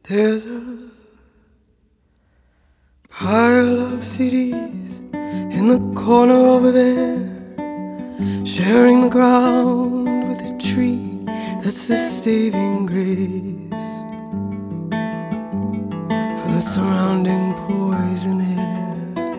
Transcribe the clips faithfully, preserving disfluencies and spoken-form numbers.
There's a pile of C Ds in the corner over there, sharing the ground with a tree that's the saving grace for the surrounding poison air.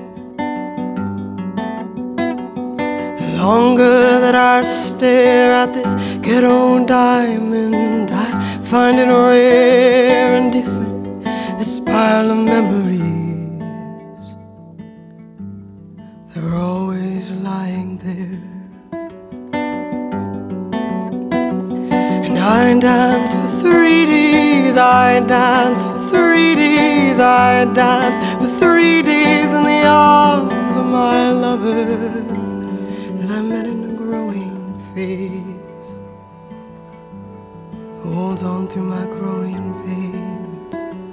The longer that I stare at this ghetto diamond, I find it rare and different, this pile of memories. They're always lying there. And I dance for three days, I dance for three days, I dance for three days in the arms of my lover that I met in a growing phase, who holds on through my growing pains.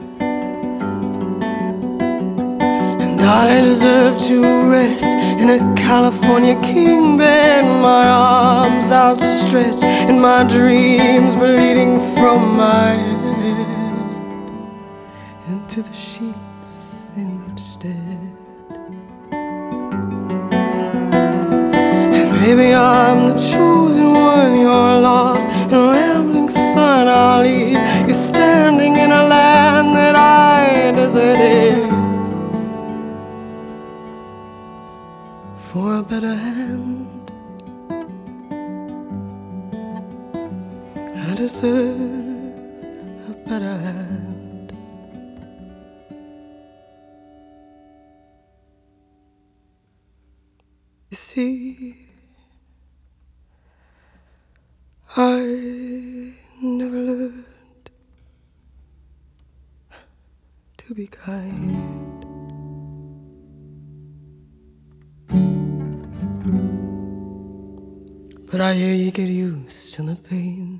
And I deserve to rest in a California king bed, my arms outstretched and my dreams bleeding from my head into the sheets instead. And maybe I'm the chosen one, you're lost and rambling son. I'll leave you standing in a land that I deserted for a better hand. I deserve a better hand. You see, I never learned to be kind. But I hear you get used to the pain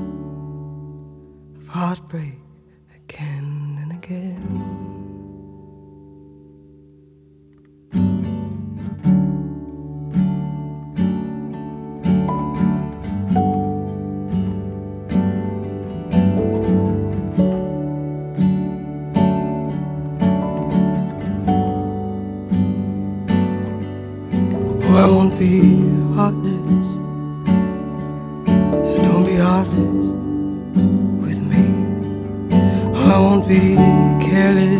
of heartbreak again and again. Oh, I won't be heartless, so don't be heartless with me. Oh, I won't be careless,